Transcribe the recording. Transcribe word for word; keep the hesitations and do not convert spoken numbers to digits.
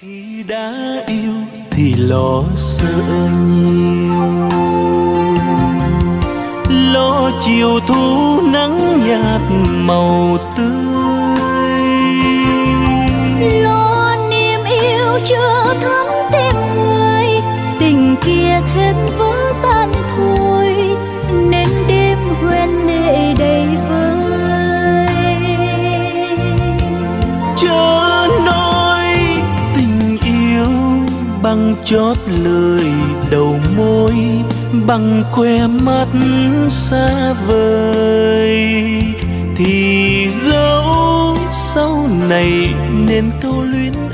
Khi đã yêu thì lo sợ nhiều, lo chiều thu nắng nhạt màu tươi, lo niềm yêu chưa thắm tim người, tình kia thêm vỡ tan thôi, nên đêm hoen lệ đầy vơi. Chớ nói tình yêu bằng chót lời đầu môi, bằng khoe mắt xa vời, thì dẫu sau này nên câu luyến